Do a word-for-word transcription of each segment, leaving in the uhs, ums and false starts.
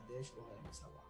Nadège aurait aimé savoir?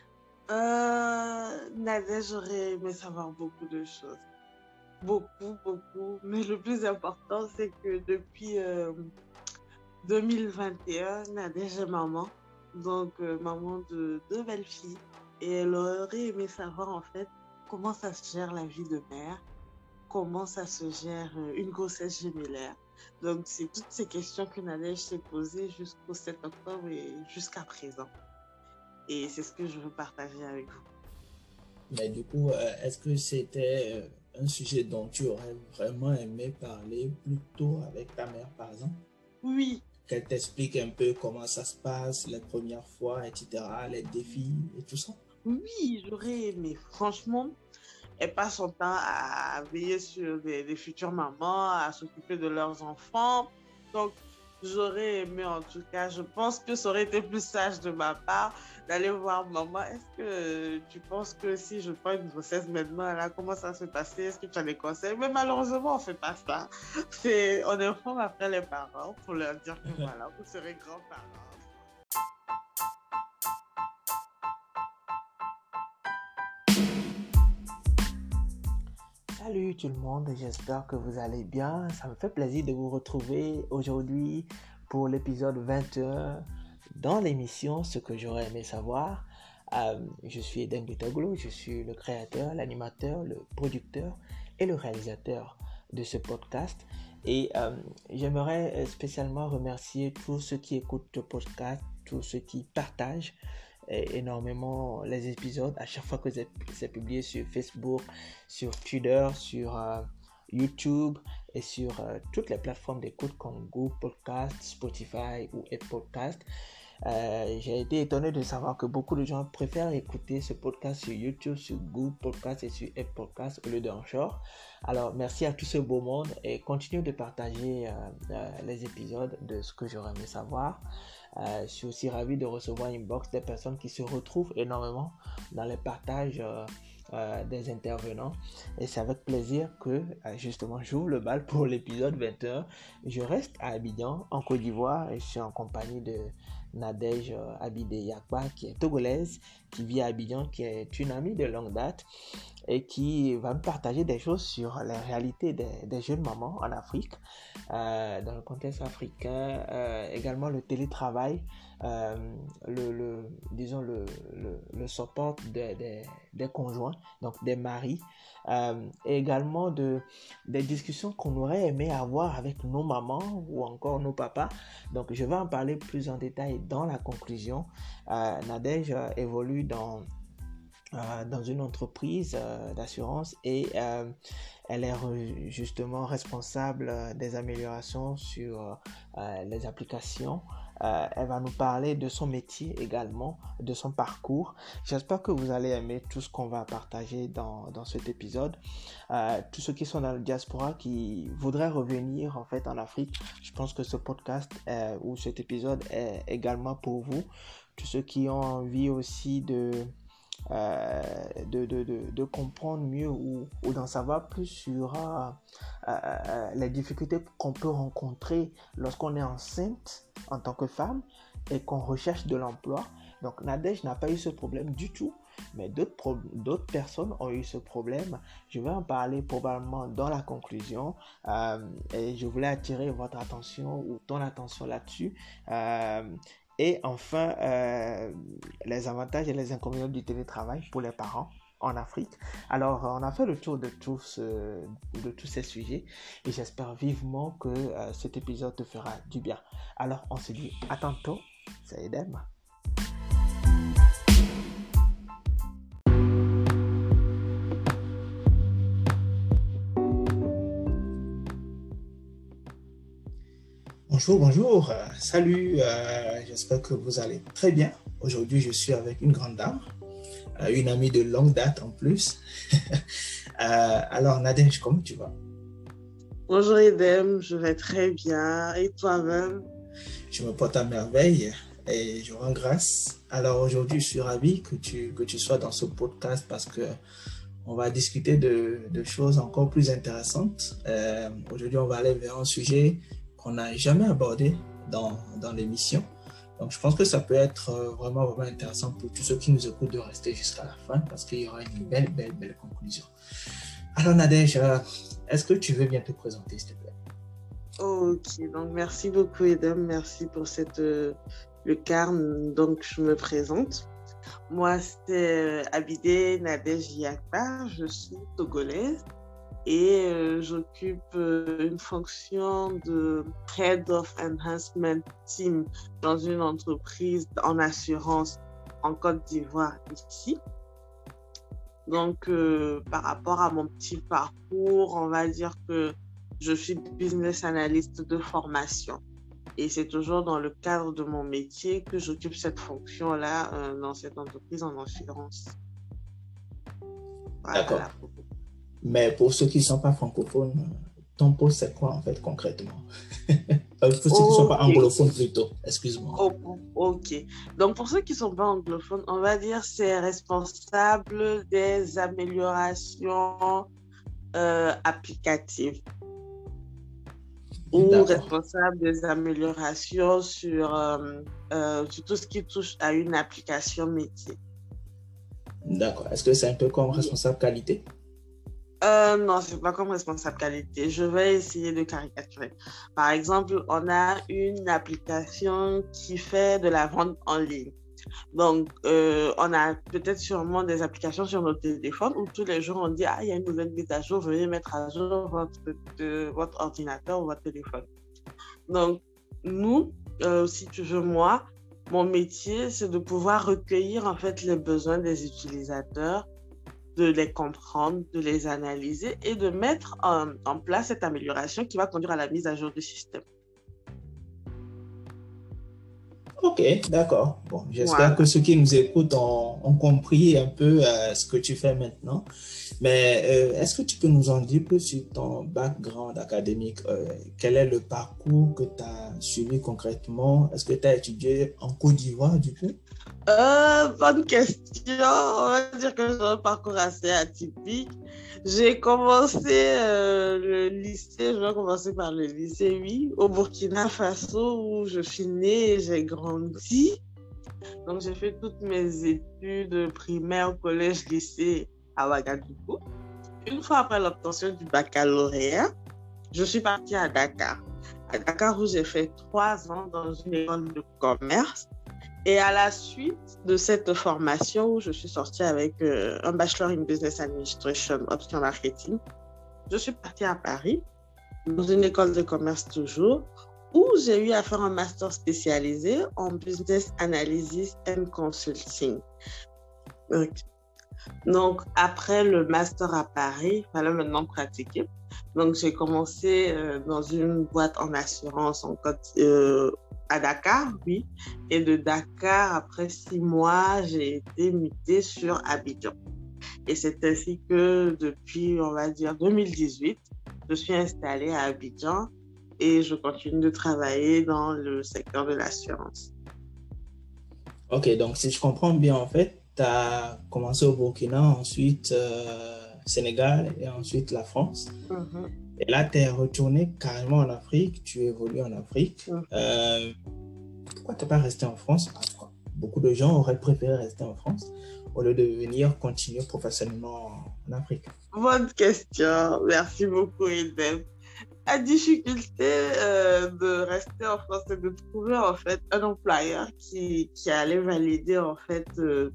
Euh, Nadia, j'aurais aimé savoir beaucoup de choses. Beaucoup, beaucoup. Mais le plus important, c'est que depuis euh, deux mille vingt et un, Nadège est maman. Donc, euh, maman de deux belles filles. Et elle aurait aimé savoir, en fait, comment ça se gère la vie de mère, comment ça se gère euh, une grossesse gémellaire. Donc, c'est toutes ces questions que Nadège s'est posées jusqu'au sept octobre et jusqu'à présent. Et c'est ce que je veux partager avec vous. Mais du coup, euh, est-ce que c'était euh, un sujet dont tu aurais vraiment aimé parler plus tôt avec ta mère, par exemple? Oui, Qu'elle t'explique un peu comment ça se passe les premières fois, et cetera, les défis et tout ça? oui, j'aurais aimé. Franchement, elle passe son temps à veiller sur des, des futures mamans, à s'occuper de leurs enfants. Donc, j'aurais aimé, en tout cas, je pense que ça aurait été plus sage de ma part d'aller voir maman. Est-ce que tu penses que si je prends une grossesse maintenant, là, comment ça va se passer? Est-ce que tu as des conseils? Mais malheureusement, on ne fait pas ça. C'est, on informe après les parents pour leur dire que voilà, vous serez grands-parents. Salut tout le monde, j'espère que vous allez bien. Ça me fait plaisir de vous retrouver aujourd'hui pour l'épisode vingt et un dans l'émission Ce que j'aurais aimé savoir. Euh, je suis Eden Bitoglo, je suis le créateur, l'animateur, le producteur et le réalisateur de ce podcast. Et euh, j'aimerais spécialement remercier tous ceux qui écoutent le podcast, tous ceux qui partagent énormément les épisodes à chaque fois que c'est publié sur Facebook, sur Twitter, sur euh, YouTube et sur euh, toutes les plateformes d'écoute comme Google Podcast, Spotify ou Apple Podcast. Euh, j'ai été étonné de savoir que beaucoup de gens préfèrent écouter ce podcast sur YouTube, sur Google Podcast et sur Apple Podcast au lieu d'Anchor. Alors merci à tout ce beau monde et continuez de partager euh, euh, les épisodes de ce que j'aurais aimé savoir. Euh, je suis aussi ravi de recevoir inbox des personnes qui se retrouvent énormément dans les partages euh, euh, des intervenants et c'est avec plaisir que euh, justement j'ouvre le bal pour l'épisode vingt et un. Je reste à Abidjan en Côte d'Ivoire et je suis en compagnie de Nadège euh, Abidé Yakba qui est togolaise, qui vit à Abidjan, qui est une amie de longue date et qui va me partager des choses sur la réalité des, des jeunes mamans en Afrique, euh, dans le contexte africain, euh, également le télétravail, euh, le, le, disons le, le, le support des, des, des conjoints, donc des maris, euh, et également de, des discussions qu'on aurait aimé avoir avec nos mamans ou encore nos papas. Donc je vais en parler plus en détail dans la conclusion. Euh, Nadège euh, évolue dans Euh, dans une entreprise euh, d'assurance et euh, elle est re- justement responsable euh, des améliorations sur euh, les applications. Euh, elle va nous parler de son métier également, de son parcours. J'espère que vous allez aimer tout ce qu'on va partager dans, dans cet épisode. Euh, tous ceux qui sont dans le diaspora, qui voudraient revenir en fait en Afrique, je pense que ce podcast euh, ou cet épisode est également pour vous. Tous ceux qui ont envie aussi de Euh, de, de, de, de comprendre mieux ou, ou d'en savoir plus sur euh, euh, les difficultés qu'on peut rencontrer lorsqu'on est enceinte en tant que femme et qu'on recherche de l'emploi. Donc Nadège n'a pas eu ce problème du tout, mais d'autres, pro- d'autres personnes ont eu ce problème. Je vais en parler probablement dans la conclusion euh, et je voulais attirer votre attention ou ton attention là-dessus. Euh, Et enfin, euh, les avantages et les inconvénients du télétravail pour les parents en Afrique. Alors, on a fait le tour de tous, euh, de tous ces sujets et j'espère vivement que euh, cet épisode te fera du bien. Alors, on se dit à tantôt. C'est Edem. Bonjour, bonjour, euh, salut, euh, j'espère que vous allez très bien. Aujourd'hui, je suis avec une grande dame, euh, une amie de longue date en plus. Euh, alors, Nadège, comment tu vas? Bonjour Edem, je vais très bien. Et toi-même? Je me porte à merveille et je rends grâce. Alors, aujourd'hui, je suis ravi que tu, que tu sois dans ce podcast parce que on va discuter de, de choses encore plus intéressantes. Euh, aujourd'hui, on va aller vers un sujet qu'on n'a jamais abordé dans, dans l'émission. Donc, je pense que ça peut être euh, vraiment, vraiment intéressant pour tous ceux qui nous écoutent de rester jusqu'à la fin parce qu'il y aura une belle, belle, belle conclusion. Alors, Nadège, euh, est-ce que tu veux bien te présenter, s'il te plaît? Ok, donc merci beaucoup, Edem. Merci pour cette, euh, le carne. Donc, je me présente. Moi, c'est euh, Abidé Nadège Yakpa. Je suis togolaise et euh, j'occupe euh, une fonction de Head of Enhancement Team dans une entreprise en assurance en Côte d'Ivoire ici. Donc, euh, par rapport à mon petit parcours, on va dire que je suis business analyst de formation. Et c'est toujours dans le cadre de mon métier que j'occupe cette fonction-là euh, dans cette entreprise en assurance. Voilà. D'accord. Mais pour ceux qui ne sont pas francophones, ton poste, c'est quoi en fait concrètement? Pour ceux qui ne sont pas anglophones plutôt, excuse-moi. Oh, ok. Donc pour ceux qui ne sont pas anglophones, on va dire c'est responsable des améliorations euh, applicatives. Ou responsable des améliorations sur, euh, euh, sur tout ce qui touche à une application métier. D'accord. Est-ce que c'est un peu comme responsable qualité? Euh, non, c'est pas comme responsable qualité. Je vais essayer de caricaturer. Par exemple, on a une application qui fait de la vente en ligne. Donc, euh, on a peut-être sûrement des applications sur nos téléphones où tous les jours on dit « Ah, il y a une nouvelle mise à jour, veuillez mettre à jour votre, de, votre ordinateur ou votre téléphone. » Donc, nous, euh, si tu veux, moi, mon métier, c'est de pouvoir recueillir en fait les besoins des utilisateurs, de les comprendre, de les analyser et de mettre en, en place cette amélioration qui va conduire à la mise à jour du système. Ok, d'accord. Bon, j'espère voilà. que ceux qui nous écoutent ont, ont compris un peu euh, ce que tu fais maintenant. Mais euh, est-ce que tu peux nous en dire plus sur ton background académique? euh, Quel est le parcours que tu as suivi concrètement? Est-ce que tu as étudié en Côte d'Ivoire du coup? Euh, bonne question. On va dire que j'ai un parcours assez atypique. J'ai commencé euh, le lycée, je vais commencer par le lycée, oui, au Burkina Faso où je suis née et j'ai grandi. Donc, j'ai fait toutes mes études primaires, collège, lycée à Ouagadougou. Une fois après l'obtention du baccalauréat, je suis partie à Dakar. À Dakar où j'ai fait trois ans dans une école de commerce. Et à la suite de cette formation où je suis sortie avec euh, un bachelor in business administration, option marketing, je suis partie à Paris, dans une école de commerce toujours, où j'ai eu à faire un master spécialisé en business analysis and consulting. Donc, donc après le master à Paris, il fallait maintenant pratiquer. Donc j'ai commencé euh, dans une boîte en assurance en Côte euh, à Dakar, oui. Et de Dakar, après six mois, j'ai été mutée sur Abidjan. Et c'est ainsi que depuis, on va dire, deux mille dix-huit, je suis installée à Abidjan et je continue de travailler dans le secteur de l'assurance. Ok, donc si je comprends bien, en fait, tu as commencé au Burkina, ensuite euh, Sénégal et ensuite la France. Mm-hmm. Et là, tu es retourné carrément en Afrique, tu évolues en Afrique. Mm-hmm. Euh, pourquoi tu n'es pas resté en France? Beaucoup de gens auraient préféré rester en France au lieu de venir continuer professionnellement en Afrique. Bonne question. Merci beaucoup, Edem. La difficulté euh, de rester en France, c'est de trouver en fait un employeur qui, qui allait valider en fait, euh,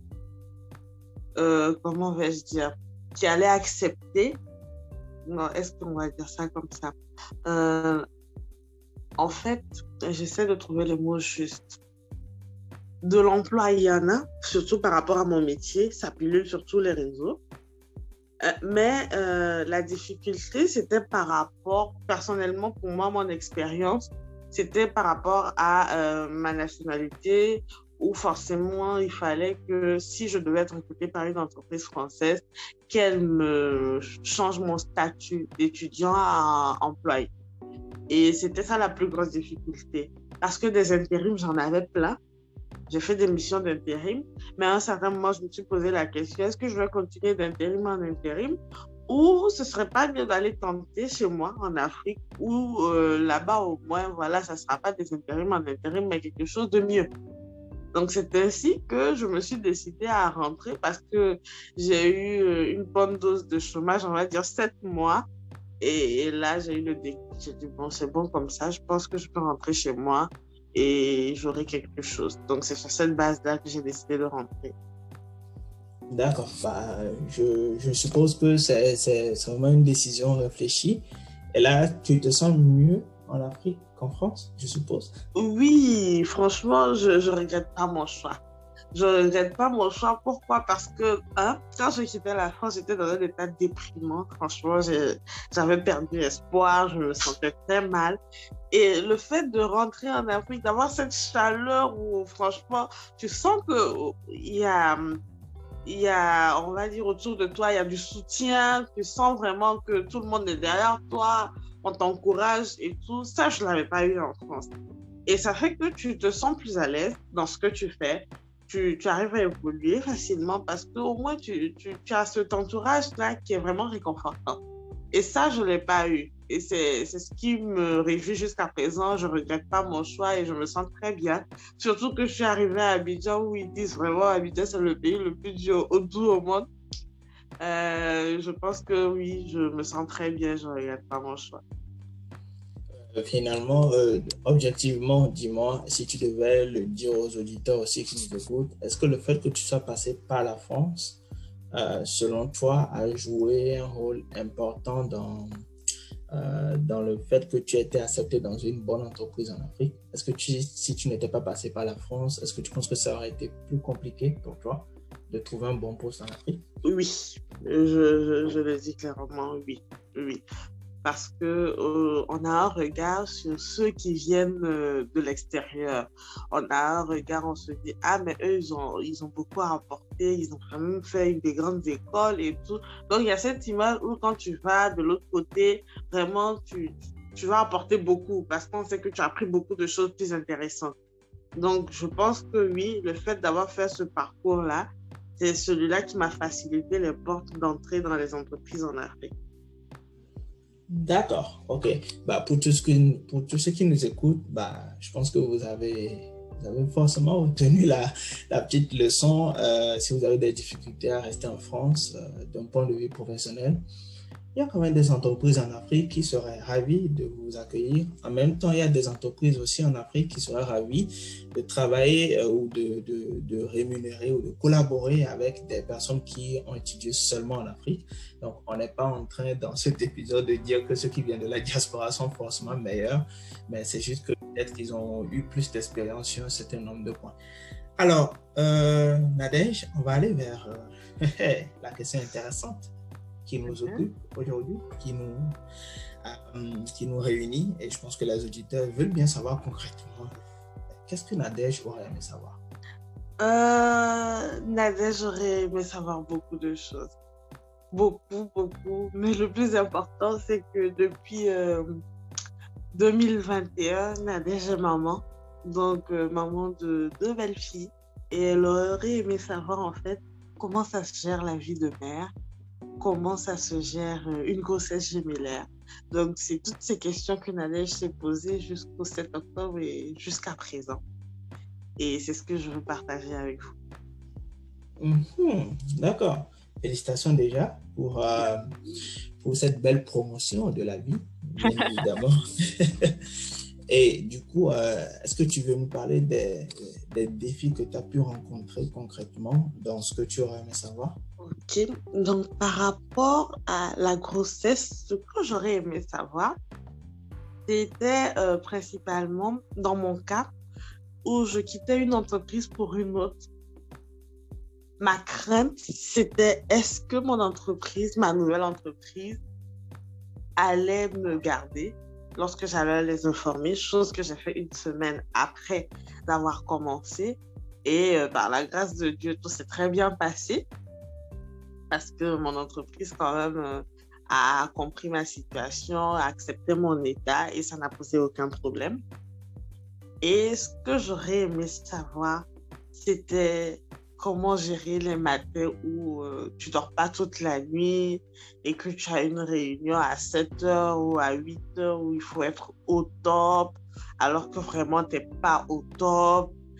euh, comment vais-je dire, qui allait accepter. Non, est-ce qu'on va dire ça comme ça? Euh, en fait, j'essaie de trouver le mot juste. De l'emploi, il y en a, surtout par rapport à mon métier, ça pilule sur tous les réseaux. Euh, mais euh, la difficulté, c'était par rapport, personnellement, pour moi, mon expérience, c'était par rapport à euh, ma nationalité, où forcément, il fallait que si je devais être recrutée par une entreprise française, qu'elle me change mon statut d'étudiant à employé. Et c'était ça la plus grosse difficulté. Parce que des intérims, j'en avais plein. J'ai fait des missions d'intérim, mais à un certain moment, je me suis posé la question, est-ce que je vais continuer d'intérim en intérim ou ce serait pas mieux d'aller tenter chez moi en Afrique où euh, là-bas, au moins, voilà, ça ne sera pas des intérims en intérim, mais quelque chose de mieux. Donc, c'est ainsi que je me suis décidée à rentrer parce que j'ai eu une bonne dose de chômage, on va dire sept mois. Et, et là, j'ai eu le déclic. J'ai dit, bon, c'est bon comme ça, je pense que je peux rentrer chez moi et j'aurai quelque chose. Donc, c'est sur cette base-là que j'ai décidé de rentrer. D'accord. Bah, je, je suppose que c'est, c'est, c'est vraiment une décision réfléchie. Et là, tu te sens mieux en Afrique qu'en France, je suppose? Oui, franchement, je ne regrette pas mon choix. Je ne regrette pas mon choix. Pourquoi? Parce que hein, quand je quittais la France, j'étais dans un état déprimant. Franchement, j'ai, j'avais perdu espoir, je me sentais très mal. Et le fait de rentrer en Afrique, d'avoir cette chaleur où franchement, tu sens qu'il y a, il y a, on va dire, autour de toi, il y a du soutien. Tu sens vraiment que tout le monde est derrière toi, on t'encourage et tout. Ça, je ne l'avais pas eu en France. Et ça fait que tu te sens plus à l'aise dans ce que tu fais. Tu, tu arrives à évoluer facilement parce qu'au moins, tu, tu, tu as cet entourage-là qui est vraiment réconfortant. Et ça, je ne l'ai pas eu. Et c'est, c'est ce qui me réjouit jusqu'à présent. Je ne regrette pas mon choix et je me sens très bien. Surtout que je suis arrivée à Abidjan où ils disent vraiment Abidjan, c'est le pays le plus doux au, doux au monde. Euh, je pense que oui, je me sens très bien. Je ne regrette pas mon choix. Finalement, euh, objectivement, dis-moi, si tu devais le dire aux auditeurs aussi qui nous écoutent, est-ce que le fait que tu sois passé par la France, euh, selon toi, a joué un rôle important dans, euh, dans le fait que tu aies été accepté dans une bonne entreprise en Afrique? Est-ce que tu, si tu n'étais pas passé par la France, est-ce que tu penses que ça aurait été plus compliqué pour toi de trouver un bon poste en Afrique? Oui, je, je, je le dis clairement, oui, oui. Parce qu'on euh, a un regard sur ceux qui viennent euh, de l'extérieur. On a un regard, on se dit, ah, mais eux, ils ont, ils ont beaucoup à apporter, ils ont quand même fait des grandes écoles et tout. Donc, il y a cette image où quand tu vas de l'autre côté, vraiment, tu, tu vas apporter beaucoup parce qu'on sait que tu as appris beaucoup de choses plus intéressantes. Donc, je pense que oui, le fait d'avoir fait ce parcours-là, c'est celui-là qui m'a facilité les portes d'entrée dans les entreprises en Afrique. D'accord, ok. Bah, pour, tous qui, pour tous ceux qui nous écoutent, bah, je pense que vous avez, vous avez forcément retenu la, la petite leçon. Euh, si vous avez des difficultés à rester en France euh, d'un point de vue professionnel, il y a quand même des entreprises en Afrique qui seraient ravies de vous accueillir. En même temps, il y a des entreprises aussi en Afrique qui seraient ravies de travailler euh, ou de, de, de rémunérer ou de collaborer avec des personnes qui ont étudié seulement en Afrique. Donc, on n'est pas en train, dans cet épisode, de dire que ceux qui viennent de la diaspora sont forcément meilleurs, mais c'est juste que peut-être qu'ils ont eu plus d'expérience sur un certain nombre de points. Alors, euh, Nadège, on va aller vers euh, la question intéressante qui nous occupe aujourd'hui, qui nous, euh, qui nous réunit. Et je pense que les auditeurs veulent bien savoir concrètement qu'est-ce que Nadège aurait aimé savoir. Euh, Nadège, j'aurais aimé savoir beaucoup de choses. Beaucoup, beaucoup. Mais le plus important, c'est que depuis euh, deux mille vingt et un, Nadège est maman. Donc, euh, maman de deux belles filles. Et elle aurait aimé savoir, en fait, comment ça se gère la vie de mère, comment ça se gère une grossesse gémellaire. Donc, c'est toutes ces questions que Nadège s'est posées jusqu'au sept octobre et jusqu'à présent. Et c'est ce que je veux partager avec vous. Mmh, d'accord. Félicitations déjà pour, euh, pour cette belle promotion de la vie, bien évidemment. Et du coup, euh, est-ce que tu veux nous parler des, des défis que tu as pu rencontrer concrètement dans ce que tu aurais aimé savoir? Ok, donc par rapport à la grossesse, ce que j'aurais aimé savoir, c'était euh, principalement dans mon cas où je quittais une entreprise pour une autre. Ma crainte, c'était est-ce que mon entreprise, ma nouvelle entreprise, allait me garder lorsque j'allais les informer, chose que j'ai fait une semaine après d'avoir commencé. Et euh, par la grâce de Dieu, tout s'est très bien passé parce que mon entreprise quand même euh, a compris ma situation, a accepté mon état et ça n'a posé aucun problème. Et ce que j'aurais aimé savoir, c'était comment gérer les matins où euh, tu dors pas toute la nuit et que tu as une réunion à sept heures ou à huit heures où il faut être au top alors que vraiment tu n'es pas au top.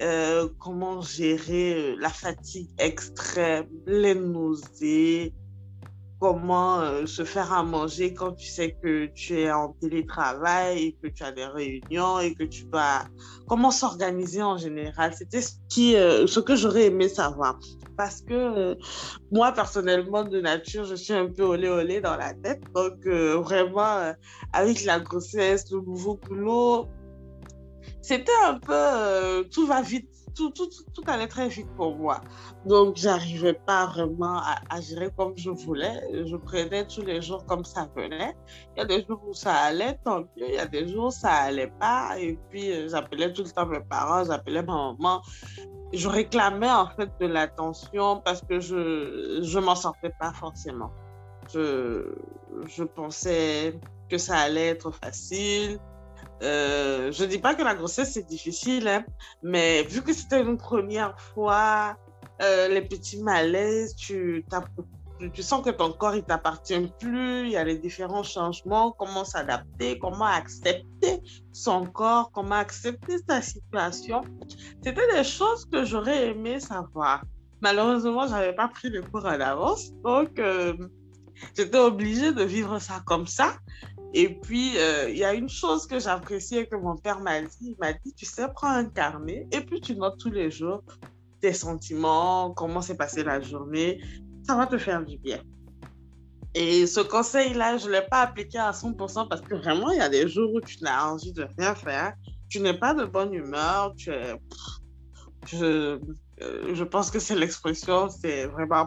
euh, comment gérer la fatigue extrême, les nausées, comment euh, se faire à manger quand tu sais que tu es en télétravail et que tu as des réunions et que tu dois... Comment s'organiser en général. C'était ce, qui, euh, ce que j'aurais aimé savoir. Parce que euh, moi, personnellement, de nature, je suis un peu olé olé dans la tête. Donc, euh, vraiment, euh, avec la grossesse, le nouveau boulot, c'était un peu... Euh, tout va vite. Tout, tout, tout, tout allait très vite pour moi. Donc, j'arrivais pas vraiment à, à gérer comme je voulais. Je prenais tous les jours comme ça venait. Il y a des jours où ça allait, tant mieux. Il y a des jours où ça allait pas. Et puis, euh, j'appelais tout le temps mes parents, j'appelais ma maman. Je réclamais en fait de l'attention parce que je je m'en sortais pas forcément. Je, je pensais que ça allait être facile. Euh, je dis pas que la grossesse c'est difficile, hein, mais vu que c'était une première fois, euh, les petits malaises, tu, tu, tu sens que ton corps il t'appartient plus, il y a les différents changements, comment s'adapter, comment accepter son corps, comment accepter sa situation. C'était des choses que j'aurais aimé savoir. Malheureusement, j'avais pas pris le cours en avance, donc euh, j'étais obligée de vivre ça comme ça. Et puis, il euh, y a une chose que j'appréciais que mon père m'a dit. Il m'a dit, tu sais, prends un carnet et puis tu notes tous les jours tes sentiments, comment s'est passée la journée. Ça va te faire du bien. Et ce conseil-là, je ne l'ai pas appliqué à cent pour cent parce que vraiment, il y a des jours où tu n'as envie de rien faire. Tu n'es pas de bonne humeur. Tu es... Je, euh, je pense que c'est l'expression, c'est vraiment...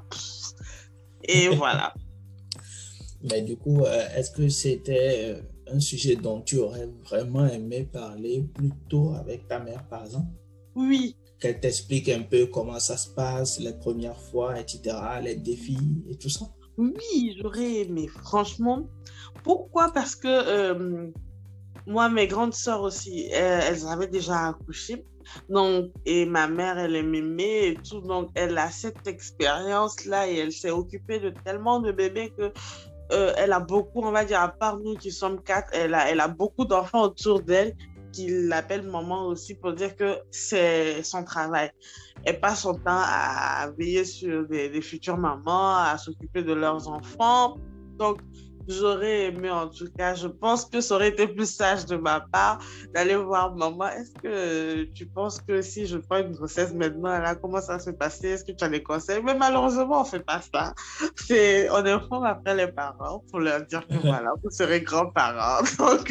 Et voilà. Mais du coup, euh, est-ce que c'était euh, un sujet dont tu aurais vraiment aimé parler plus tôt avec ta mère, par exemple? Oui. Qu'elle t'explique un peu comment ça se passe, les premières fois, et cetera, les défis et tout ça? Oui, j'aurais aimé, franchement. Pourquoi? Parce que euh, moi, mes grandes sœurs aussi, elles, elles avaient déjà accouché. Donc, et ma mère, elle est mémée et tout. Donc, elle a cette expérience-là et elle s'est occupée de tellement de bébés que Euh, elle a beaucoup, on va dire, à part nous qui sommes quatre, elle a, elle a beaucoup d'enfants autour d'elle qui l'appellent maman aussi pour dire que c'est son travail. Elle passe son temps à veiller sur des, des futures mamans, à s'occuper de leurs enfants. Donc, j'aurais aimé, en tout cas, je pense que ça aurait été plus sage de ma part d'aller voir maman. Est-ce que tu penses que si je prends une grossesse maintenant, là, comment ça va se passer? Est-ce que tu as des conseils? Mais malheureusement, on ne fait pas ça. C'est, on informe après les parents pour leur dire que voilà, vous serez grands-parents. Donc,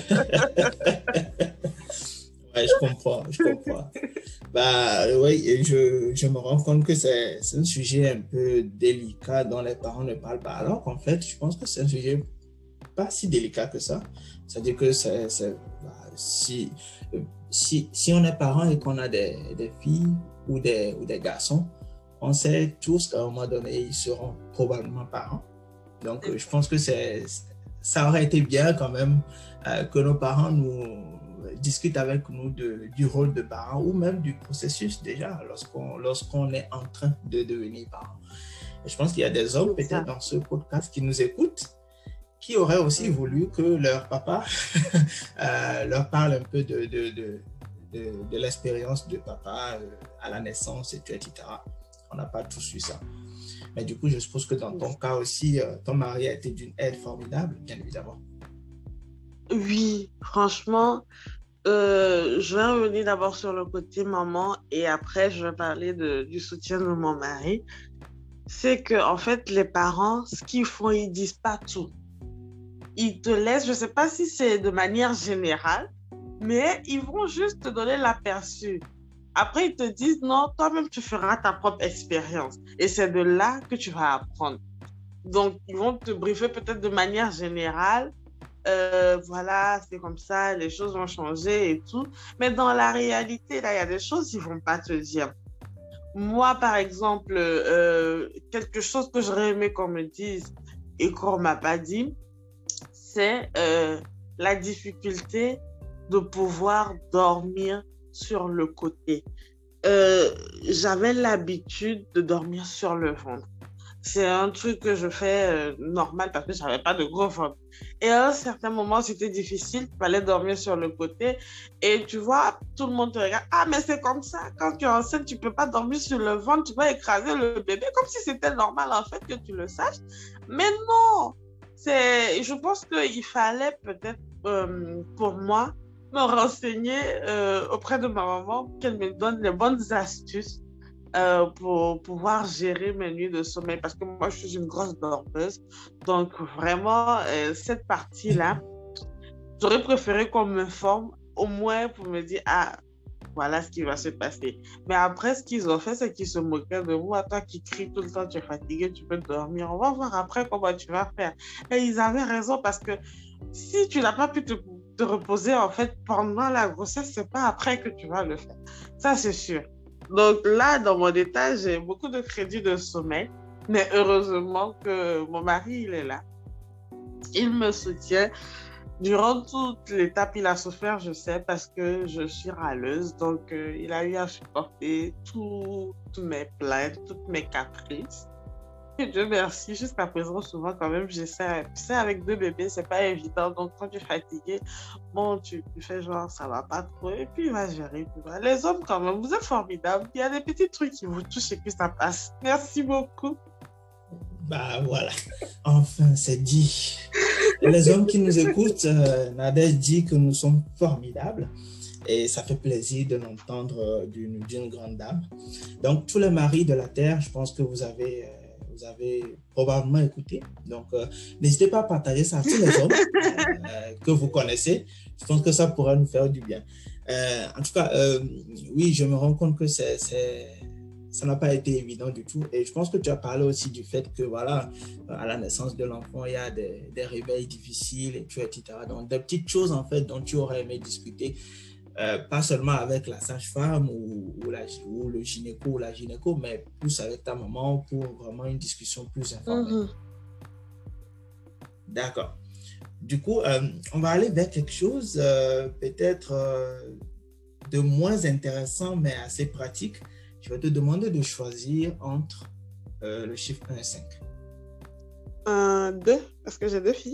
ouais, je comprends, je comprends. Bah oui, je, je me rends compte que c'est un sujet un peu délicat dont les parents ne parlent pas. Alors qu'en fait, je pense que c'est un sujet pas si délicat que ça. C'est-à-dire que c'est, c'est, bah, si, si, si on est parent et qu'on a des, des filles ou des, ou des garçons, on sait tous qu'à un moment donné, ils seront probablement parents. Donc, je pense que c'est, ça aurait été bien quand même euh, que nos parents nous discutent avec nous de, du rôle de parent ou même du processus déjà lorsqu'on, lorsqu'on est en train de devenir parent. Et je pense qu'il y a des hommes peut-être dans ce podcast qui nous écoutent qui auraient aussi voulu que leur papa euh, leur parle un peu de, de, de, de, de l'expérience de papa euh, à la naissance, et cetera. On n'a pas tous eu ça. Mais du coup, je suppose que dans ton cas aussi, euh, ton mari a été d'une aide formidable, bien évidemment. Oui, franchement, euh, je vais revenir d'abord sur le côté maman et après, je vais parler de, du soutien de mon mari. C'est que, en fait, les parents, ce qu'ils font, ils disent pas tout. Ils te laissent, je sais pas si c'est de manière générale, mais ils vont juste te donner l'aperçu. Après, ils te disent, non, toi-même, tu feras ta propre expérience. Et c'est de là que tu vas apprendre. Donc, ils vont te briefer peut-être de manière générale. Euh, voilà, c'est comme ça, les choses vont changer et tout. Mais dans la réalité, là, il y a des choses qu'ils ne vont pas te dire. Moi, par exemple, euh, quelque chose que j'aurais aimé qu'on me dise et qu'on ne m'a pas dit, c'est euh, la difficulté de pouvoir dormir sur le côté. Euh, j'avais l'habitude de dormir sur le ventre. C'est un truc que je fais euh, normal parce que je n'avais pas de gros ventre. Et à un certain moment, c'était difficile. Il fallait dormir sur le côté. Et tu vois, tout le monde te regarde. Ah, mais c'est comme ça. Quand tu es enceinte, tu ne peux pas dormir sur le ventre. Tu vas écraser le bébé. Comme si c'était normal, en fait, que tu le saches. Mais non. C'est... Je pense qu'il fallait peut-être, euh, pour moi, me renseigner euh, auprès de ma maman, qu'elle me donne les bonnes astuces euh, pour pouvoir gérer mes nuits de sommeil. Parce que moi, je suis une grosse dormeuse. Donc, vraiment, euh, cette partie-là, j'aurais préféré qu'on m'informe au moins pour me dire, ah, voilà ce qui va se passer. Mais après, ce qu'ils ont fait, c'est qu'ils se moquaient de moi. Toi qui cries tout le temps, tu es fatigué, tu peux dormir. On va voir après comment tu vas faire. Et ils avaient raison parce que si tu n'as pas pu te, te reposer, en fait, pendant la grossesse, c'est pas après que tu vas le faire. Ça, c'est sûr. Donc là, dans mon état, j'ai beaucoup de crédits de sommeil. Mais heureusement que mon mari, il est là. Il me soutient. Durant toute l'étape, il a souffert, je sais, parce que je suis râleuse. Donc, euh, il a eu à supporter tout, toutes mes plaintes, toutes mes caprices. Et Dieu merci, jusqu'à présent, souvent, quand même, j'essaie. Tu sais, avec deux bébés, c'est pas évident. Donc, quand tu es fatigué, bon, tu, tu fais genre, ça va pas trop. Et puis, il va gérer. Puis, voilà. Les hommes, quand même, vous êtes formidables. Il y a des petits trucs qui vous touchent et puis ça passe. Merci beaucoup. Bah voilà, enfin c'est dit. Les hommes qui nous écoutent, euh, Nadège dit que nous sommes formidables et ça fait plaisir de l'entendre euh, d'une, d'une grande dame. Donc tous les maris de la terre, je pense que vous avez, euh, vous avez probablement écouté. Donc euh, n'hésitez pas à partager ça à tous les hommes euh, que vous connaissez. Je pense que ça pourra nous faire du bien. Euh, en tout cas, euh, oui, je me rends compte que c'est... c'est ça n'a pas été évident du tout. Et je pense que tu as parlé aussi du fait que, voilà, à la naissance de l'enfant, il y a des, des réveils difficiles, et, et cetera. Donc, des petites choses, en fait, dont tu aurais aimé discuter, euh, pas seulement avec la sage-femme ou, ou, la, ou le gynéco ou la gynéco, mais plus avec ta maman pour vraiment une discussion plus informelle. Mm-hmm. D'accord. Du coup, euh, on va aller vers quelque chose euh, peut-être euh, de moins intéressant, mais assez pratique. Je vais te demander de choisir entre euh, le chiffre un et cinq. Un, deux, parce que j'ai deux filles.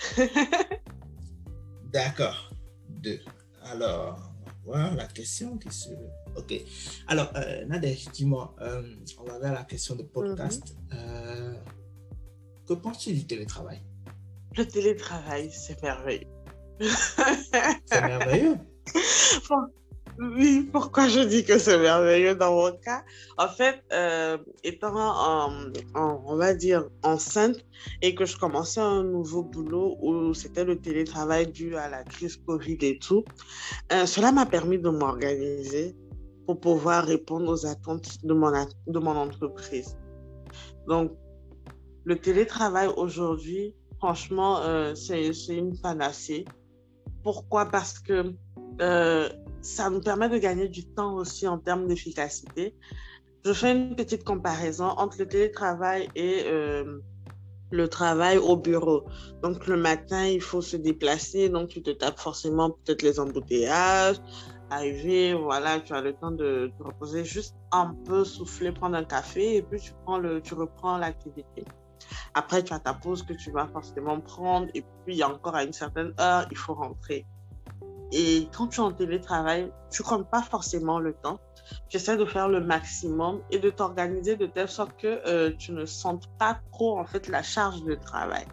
D'accord, deux. Alors, on va voir la question qui se... Ok. Alors, euh, Nadège, dis-moi, euh, on va vers la question de podcast. Mm-hmm. Euh, que penses-tu du télétravail? Le télétravail, c'est merveilleux. C'est merveilleux? Bon. Oui, pourquoi je dis que c'est merveilleux dans mon cas? En fait, euh, étant, en, en, on va dire, enceinte et que je commençais un nouveau boulot où c'était le télétravail dû à la crise Covid et tout, euh, cela m'a permis de m'organiser pour pouvoir répondre aux attentes de mon, de mon entreprise. Donc, le télétravail aujourd'hui, franchement, euh, c'est, c'est une panacée. Pourquoi? Parce que euh, ça nous permet de gagner du temps aussi en termes d'efficacité. Je fais une petite comparaison entre le télétravail et euh, le travail au bureau. Donc, le matin, il faut se déplacer. Donc, tu te tapes forcément peut-être les embouteillages. Arriver, voilà, tu as le temps de te reposer, juste un peu souffler, prendre un café et puis tu, prends le, tu reprends l'activité. Après, tu as ta pause que tu vas forcément prendre et puis encore à une certaine heure, il faut rentrer. Et quand tu es en télétravail, tu ne comptes pas forcément le temps. Tu essaies de faire le maximum et de t'organiser de telle sorte que euh, tu ne sentes pas trop en fait la charge de travail.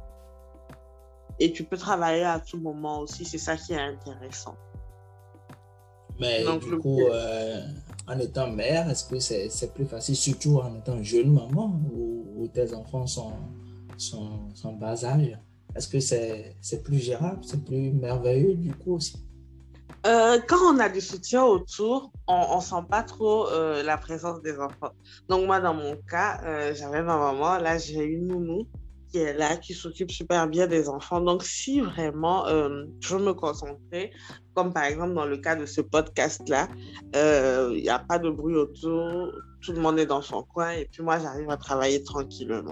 Et tu peux travailler à tout moment aussi, c'est ça qui est intéressant. Mais Donc, du le... coup, euh, en étant mère, est-ce que c'est, c'est plus facile, surtout en étant jeune maman, où, où tes enfants sont, sont, sont bas âge? Est-ce que c'est, c'est plus gérable, c'est plus merveilleux du coup aussi? Euh, quand on a du soutien autour, on ne sent pas trop euh, la présence des enfants. Donc moi, dans mon cas, euh, j'avais ma maman, là j'ai une nounou qui est là, qui s'occupe super bien des enfants. Donc si vraiment euh, je me concentrais, comme par exemple dans le cas de ce podcast-là, il euh, n'y a pas de bruit autour, tout le monde est dans son coin et puis moi j'arrive à travailler tranquillement.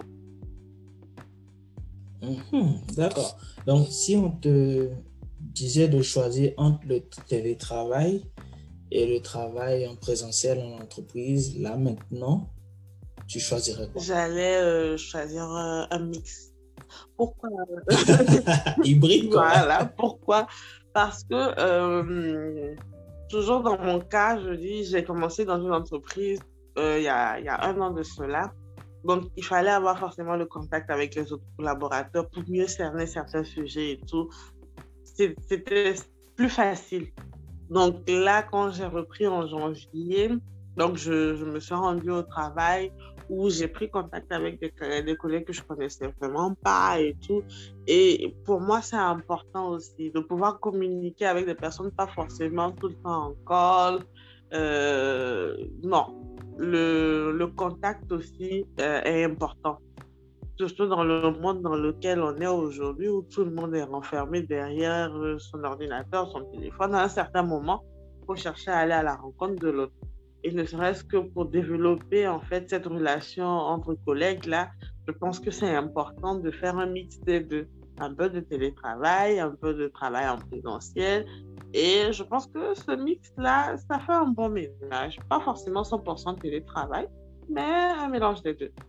Mmh, d'accord. Donc, si on te disait de choisir entre le télétravail et le travail en présentiel en entreprise, là maintenant, tu choisirais quoi? J'allais euh, choisir euh, un mix. Pourquoi? Hybride, quoi. Voilà, pourquoi? Parce que euh, toujours dans mon cas, je dis, j'ai commencé dans une entreprise euh, il y a, il y a un an de cela. Donc, il fallait avoir forcément le contact avec les autres collaborateurs pour mieux cerner certains sujets et tout. C'était plus facile. Donc là, quand j'ai repris en janvier, donc je, je me suis rendue au travail où j'ai pris contact avec des, des collègues que je connaissais vraiment pas et tout. Et pour moi, c'est important aussi de pouvoir communiquer avec des personnes, pas forcément tout le temps en call. Euh, non, le, le contact aussi euh, est important. Surtout dans le monde dans lequel on est aujourd'hui, où tout le monde est renfermé derrière son ordinateur, son téléphone. À un certain moment, il faut chercher à aller à la rencontre de l'autre. Et ne serait-ce que pour développer en fait cette relation entre collègues là, je pense que c'est important de faire un mix des deux. Un peu de télétravail, un peu de travail en présentiel. Et je pense que ce mix-là, ça fait un bon mélange. Pas forcément cent pour cent télétravail, mais un mélange des deux.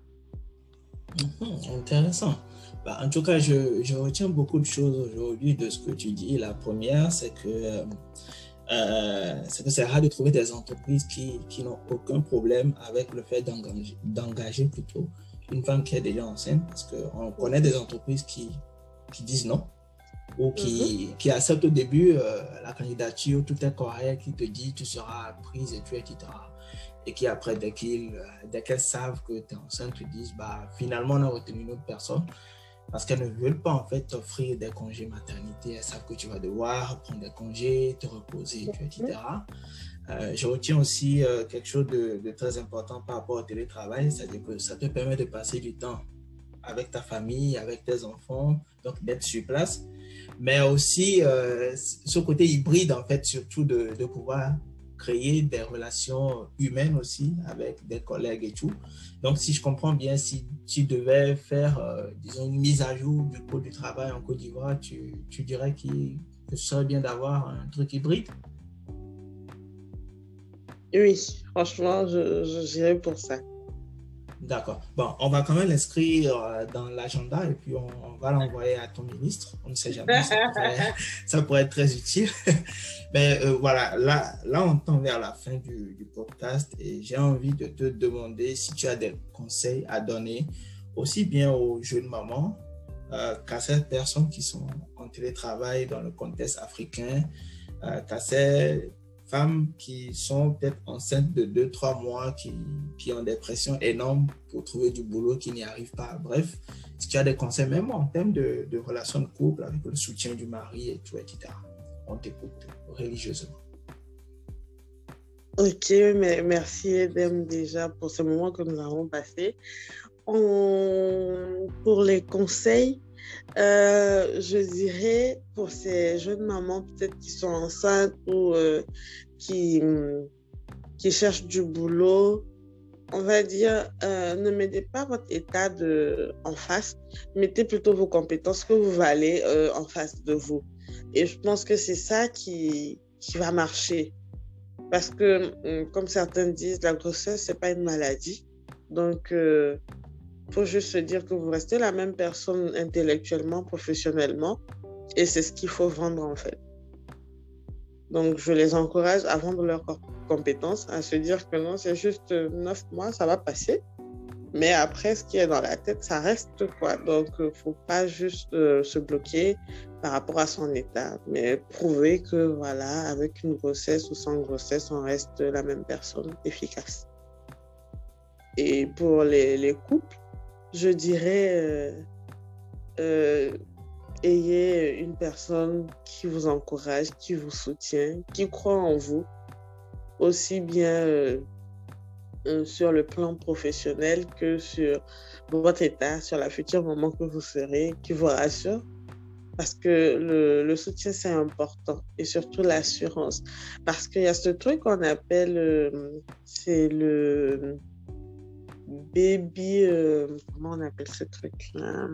Mmh, intéressant. Bah, en tout cas, je, je retiens beaucoup de choses aujourd'hui de ce que tu dis. La première, c'est que euh, euh, c'est que c'est rare de trouver des entreprises qui, qui n'ont aucun problème avec le fait d'engager, d'engager plutôt une femme qui est déjà enceinte, parce qu'on connaît des entreprises qui, qui disent non ou qui, mm-hmm. qui acceptent au début euh, la candidature, tout est correct, qui te dit tu seras prise et tout, et cetera. Et qui après, dès qu'ils, dès qu'elles savent que tu es enceinte, te disent bah, finalement on a retenu une autre personne, parce qu'elles ne veulent pas en fait t'offrir des congés maternité. Elles savent que tu vas devoir prendre des congés, te reposer, et cetera. Euh, je retiens aussi euh, quelque chose de, de très important par rapport au télétravail, c'est-à-dire que ça te permet de passer du temps avec ta famille, avec tes enfants, donc d'être sur place, mais aussi euh, ce côté hybride en fait, surtout de, de pouvoir créer des relations humaines aussi avec des collègues et tout. Donc, si je comprends bien, si tu devais faire, euh, disons, une mise à jour du code du travail en Côte d'Ivoire, tu, tu dirais qu'il, que ce serait bien d'avoir un truc hybride? Oui, franchement, je, je dirais pour ça. D'accord. Bon, on va quand même l'inscrire dans l'agenda et puis on, on va l'envoyer à ton ministre. On ne sait jamais, ça pourrait, ça pourrait être très utile. Mais euh, voilà, là, là, on tend vers la fin du, du podcast et j'ai envie de te demander si tu as des conseils à donner aussi bien aux jeunes mamans euh, qu'à ces personnes qui sont en télétravail dans le contexte africain, euh, qu'à ces femmes qui sont peut-être enceintes de deux trois mois, qui, qui ont des pressions énormes pour trouver du boulot, qui n'y arrivent pas. Bref, si tu as des conseils, même en termes de, de relations de couple, avec le soutien du mari et tout, et cetera. On t'écoute religieusement. Ok, mais merci Edem déjà pour ce moment que nous avons passé. On... Pour les conseils, Euh, je dirais pour ces jeunes mamans peut-être qui sont enceintes ou euh, qui, qui cherchent du boulot, on va dire, euh, ne mettez pas votre état de, en face, mettez plutôt vos compétences que vous valez euh, en face de vous. Et je pense que c'est ça qui, qui va marcher. Parce que, comme certains disent, la grossesse, c'est pas une maladie. Donc, euh, il faut juste se dire que vous restez la même personne intellectuellement, professionnellement, et c'est ce qu'il faut vendre en fait. Donc, je les encourage à vendre leurs compétences, à se dire que non, c'est juste neuf mois, ça va passer. Mais après, ce qui est dans la tête, ça reste quoi. Donc, il ne faut pas juste euh, se bloquer par rapport à son état, mais prouver que voilà, avec une grossesse ou sans grossesse, on reste la même personne efficace. Et pour les, les couples, je dirais, euh, euh, ayez une personne qui vous encourage, qui vous soutient, qui croit en vous, aussi bien euh, euh, sur le plan professionnel que sur votre état, sur la future maman que vous serez, qui vous rassure. Parce que le, le soutien, c'est important. Et surtout l'assurance. Parce qu'il y a ce truc qu'on appelle, euh, c'est le... baby, euh, comment on appelle ce truc-là?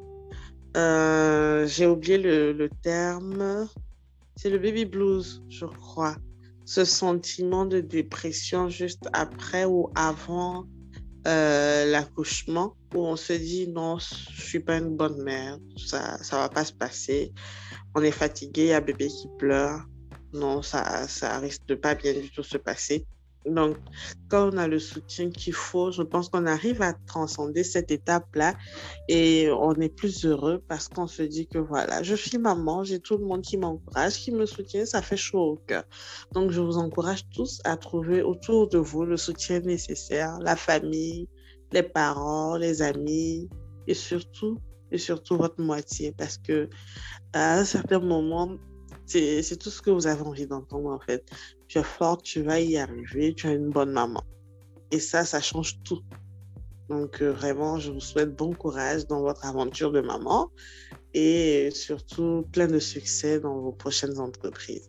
Euh, j'ai oublié le, le terme. C'est le baby blues, je crois. Ce sentiment de dépression juste après ou avant euh, l'accouchement, où on se dit non, je suis pas une bonne mère, ça, ça va pas se passer. On est fatigué, il y a bébé qui pleure. Non, ça, ça risque de pas bien du tout se passer. Donc, quand on a le soutien qu'il faut, je pense qu'on arrive à transcender cette étape-là et on est plus heureux parce qu'on se dit que voilà, je suis maman, j'ai tout le monde qui m'encourage, qui me soutient, ça fait chaud au cœur. Donc, je vous encourage tous à trouver autour de vous le soutien nécessaire, la famille, les parents, les amis et surtout, et surtout votre moitié parce que à un certain moment, c'est, c'est tout ce que vous avez envie d'entendre en fait. Tu es forte, tu vas y arriver, tu es une bonne maman. Et ça, ça change tout. Donc euh, vraiment, je vous souhaite bon courage dans votre aventure de maman et surtout plein de succès dans vos prochaines entreprises.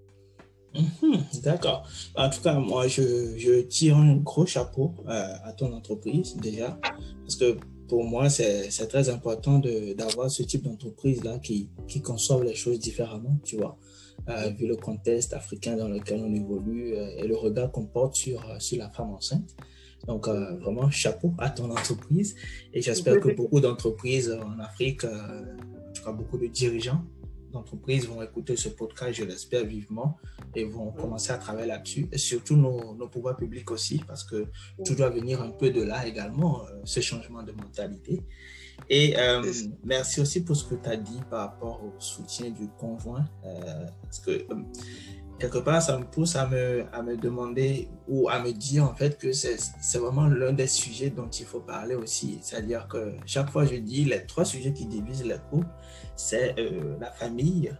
Mm-hmm, d'accord. En tout cas, moi, je, je tire un gros chapeau euh, à ton entreprise déjà, parce que pour moi, c'est, c'est très important de, d'avoir ce type d'entreprise-là qui, qui conçoit les choses différemment, tu vois, euh, vu le contexte africain dans lequel on évolue euh, et le regard qu'on porte sur, sur la femme enceinte. Donc, euh, vraiment, chapeau à ton entreprise. Et j'espère que beaucoup d'entreprises en Afrique, euh, en tout cas beaucoup de dirigeants d'entreprises vont écouter ce podcast, je l'espère vivement, et vont commencer à travailler là-dessus. Et surtout nos, nos pouvoirs publics aussi, parce que tout doit venir un peu de là également, euh, ce changement de mentalité. Et euh, merci aussi pour ce que tu as dit par rapport au soutien du conjoint, euh, parce que euh, quelque part, ça me pousse à me, à me demander ou à me dire en fait que c'est, c'est vraiment l'un des sujets dont il faut parler aussi. C'est-à-dire que chaque fois, je dis les trois sujets qui divisent les couples, c'est euh, la famille,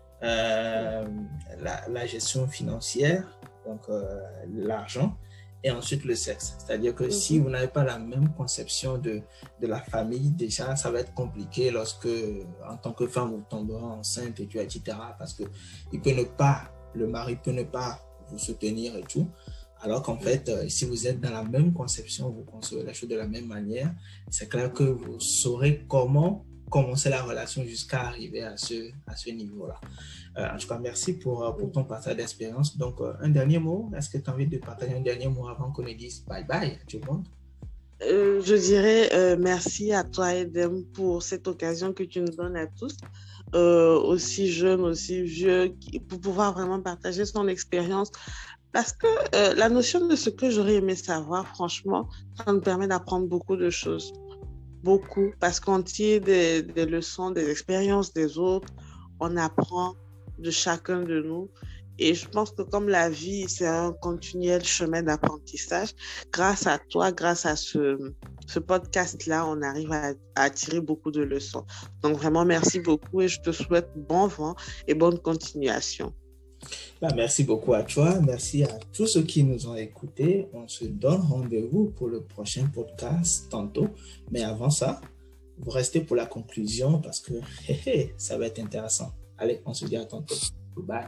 euh, la, la gestion financière, donc euh, l'argent, et ensuite le sexe. C'est-à-dire que mm-hmm. si vous n'avez pas la même conception de, de la famille, déjà, ça va être compliqué lorsque, en tant que femme, vous tomberez enceinte, et, et cetera. Parce qu'il peut ne pas, le mari peut ne pas vous soutenir et tout. Alors qu'en fait, euh, si vous êtes dans la même conception, vous concevez la chose de la même manière, c'est clair que vous saurez comment commencer la relation jusqu'à arriver à ce, à ce niveau-là. Euh, en tout cas, merci pour, pour ton partage d'expérience. Donc, euh, un dernier mot. Est-ce que tu as envie de partager un dernier mot avant qu'on ne dise bye-bye à tout le monde? Euh, je dirais euh, merci à toi, Edem, pour cette occasion que tu nous donnes à tous, euh, aussi jeunes, aussi vieux, pour pouvoir vraiment partager son expérience. Parce que euh, la notion de ce que j'aurais aimé savoir, franchement, ça nous permet d'apprendre beaucoup de choses. Beaucoup, parce qu'on tire des, des leçons, des expériences des autres, on apprend de chacun de nous. Et je pense que comme la vie, c'est un continuel chemin d'apprentissage, grâce à toi, grâce à ce, ce podcast-là, on arrive à, à tirer beaucoup de leçons. Donc vraiment, merci beaucoup et je te souhaite bon vent et bonne continuation. Bah, merci beaucoup à toi, merci à tous ceux qui nous ont écoutés. On se donne rendez-vous pour le prochain podcast tantôt. Mais avant ça, vous restez pour la conclusion parce que hé, hé, ça va être intéressant. Allez, on se dit à tantôt. Bye.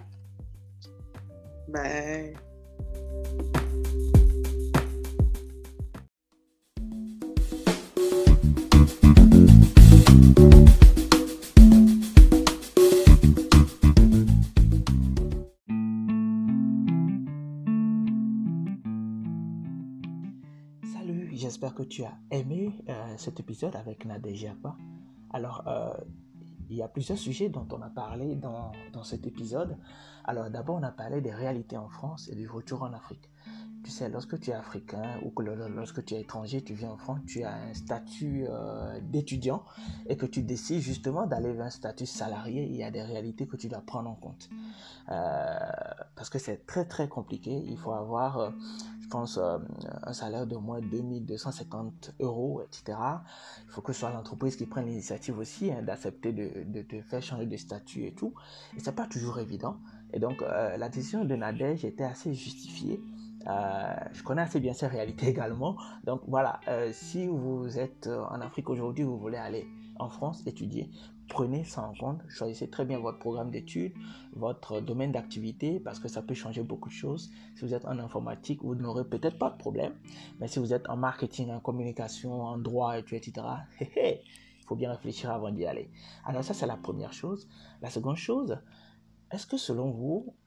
Bye. J'espère que tu as aimé euh, cet épisode avec Nadège Apa. Alors, euh, il y a plusieurs sujets dont on a parlé dans, dans cet épisode. Alors, d'abord, on a parlé des réalités en France et du retour en Afrique. Tu sais, lorsque tu es africain ou que le, lorsque tu es étranger, tu viens en France, tu as un statut euh, d'étudiant et que tu décides justement d'aller vers un statut salarié, il y a des réalités que tu dois prendre en compte. Euh, parce que c'est très très compliqué. Il faut avoir, euh, je pense, euh, un salaire d'au moins deux mille deux cent cinquante euros, et cetera. Il faut que ce soit l'entreprise qui prenne l'initiative aussi hein, d'accepter de, de te faire changer de statut et tout. Et c'est pas toujours évident. Et donc, euh, la décision de Nadège était assez justifiée. Euh, je connais assez bien ces réalités également. Donc voilà, euh, si vous êtes en Afrique aujourd'hui, vous voulez aller en France étudier, prenez ça en compte, choisissez très bien votre programme d'études, votre domaine d'activité, parce que ça peut changer beaucoup de choses. Si vous êtes en informatique, vous n'aurez peut-être pas de problème, mais si vous êtes en marketing, en communication, en droit, et cetera, il faut bien réfléchir avant d'y aller. Alors ça, c'est la première chose. La seconde chose, est-ce que selon vous,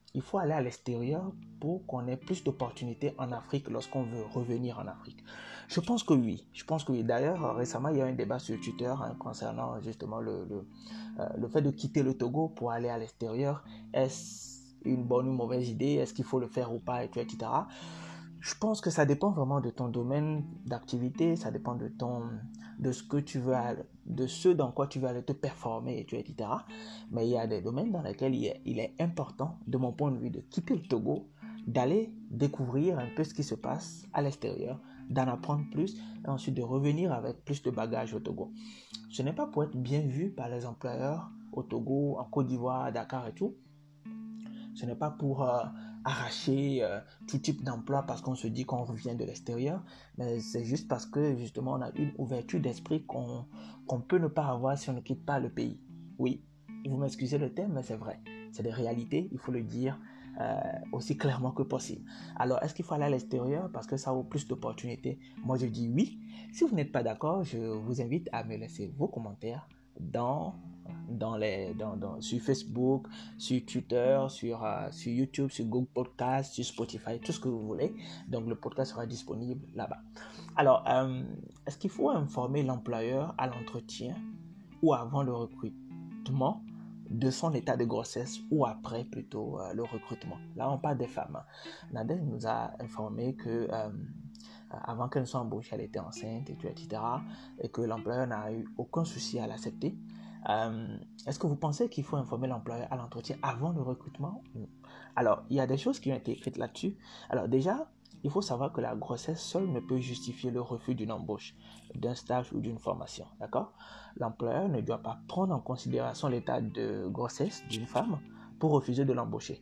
il faut aller à l'extérieur pour qu'on ait plus d'opportunités en Afrique lorsqu'on veut revenir en Afrique? Je pense que oui. Je pense que oui. D'ailleurs, récemment, il y a eu un débat sur Twitter hein, concernant justement le, le, euh, le fait de quitter le Togo pour aller à l'extérieur. Est-ce une bonne ou mauvaise idée? Est-ce qu'il faut le faire ou pas, et cetera. Je pense que ça dépend vraiment de ton domaine d'activité, ça dépend de ton, de ce que tu veux, de ce dans quoi tu veux aller te performer, et cetera. Mais il y a des domaines dans lesquels il est, il est important, de mon point de vue, de quitter le Togo, d'aller découvrir un peu ce qui se passe à l'extérieur, d'en apprendre plus, et ensuite de revenir avec plus de bagages au Togo. Ce n'est pas pour être bien vu par les employeurs au Togo, en Côte d'Ivoire, à Dakar et tout. Ce n'est pas pour euh, arracher euh, tout type d'emploi parce qu'on se dit qu'on revient de l'extérieur, mais c'est juste parce que justement on a une ouverture d'esprit qu'on, qu'on peut ne pas avoir si on ne quitte pas le pays. Oui, vous m'excusez le terme, mais c'est vrai. C'est des réalités, il faut le dire euh, aussi clairement que possible. Alors, est-ce qu'il faut aller à l'extérieur parce que ça ouvre plus d'opportunités? Moi, je dis oui. Si vous n'êtes pas d'accord, je vous invite à me laisser vos commentaires dans... Dans les, dans, dans, sur Facebook, sur Twitter, sur, euh, sur YouTube, sur Google Podcast, sur Spotify, tout ce que vous voulez. Donc, le podcast sera disponible là-bas. Alors, euh, est-ce qu'il faut informer l'employeur à l'entretien ou avant le recrutement de son état de grossesse ou après plutôt euh, le recrutement? Là, on parle des femmes. Hein. Nadège nous a informé que euh, avant qu'elle soit embauchée, elle était enceinte, et cetera. Et que l'employeur n'a eu aucun souci à l'accepter. Euh, est-ce que vous pensez qu'il faut informer l'employeur à l'entretien avant le recrutement? Alors, il y a des choses qui ont été écrites là-dessus. Alors déjà, il faut savoir que la grossesse seule ne peut justifier le refus d'une embauche, d'un stage ou d'une formation, d'accord? L'employeur ne doit pas prendre en considération l'état de grossesse d'une femme pour refuser de l'embaucher.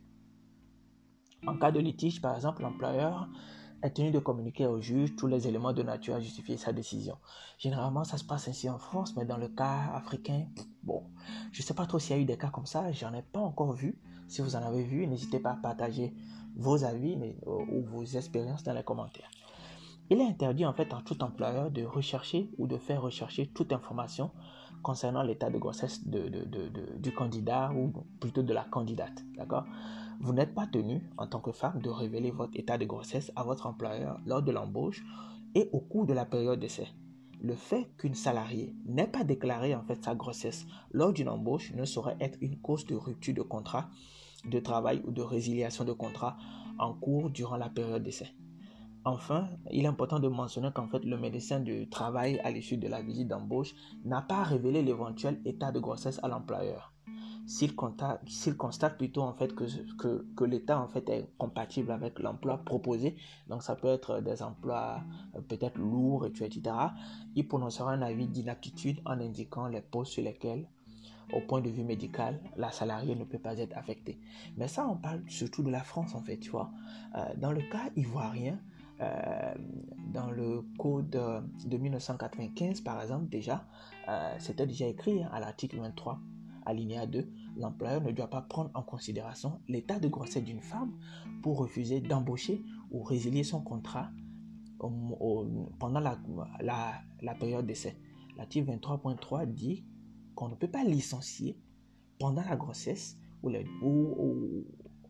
En cas de litige, par exemple, l'employeur est tenu de communiquer au juge tous les éléments de nature à justifier sa décision. Généralement, ça se passe ainsi en France, mais dans le cas africain, bon, je ne sais pas trop s'il y a eu des cas comme ça, j'en ai pas encore vu. Si vous en avez vu, n'hésitez pas à partager vos avis mais, ou vos expériences dans les commentaires. Il est interdit en fait à tout employeur de rechercher ou de faire rechercher toute information concernant l'état de grossesse de, de, de, de, du candidat ou plutôt de la candidate, d'accord? Vous n'êtes pas tenu, en tant que femme, de révéler votre état de grossesse à votre employeur lors de l'embauche et au cours de la période d'essai. Le fait qu'une salariée n'ait pas déclaré en fait sa grossesse lors d'une embauche ne saurait être une cause de rupture de contrat de travail ou de résiliation de contrat en cours durant la période d'essai. Enfin, il est important de mentionner qu'en fait, le médecin du travail à l'issue de la visite d'embauche n'a pas révélé l'éventuel état de grossesse à l'employeur. S'il constate, s'il constate plutôt en fait que, que, que l'état en fait est compatible avec l'emploi proposé, donc ça peut être des emplois euh, peut-être lourds, et cetera, il prononcera un avis d'inaptitude en indiquant les postes sur lesquels, au point de vue médical, la salariée ne peut pas être affectée. Mais ça, on parle surtout de la France en fait, tu vois. Euh, dans le cas ivoirien, euh, dans le code de mille neuf cent quatre-vingt-quinze par exemple déjà, euh, c'était déjà écrit hein, à l'article vingt-trois. Alinéa deux, l'employeur ne doit pas prendre en considération l'état de grossesse d'une femme pour refuser d'embaucher ou résilier son contrat au, au, pendant la, la, la période d'essai. L'article vingt-trois point trois dit qu'on ne peut pas licencier pendant la grossesse ou les, ou, ou,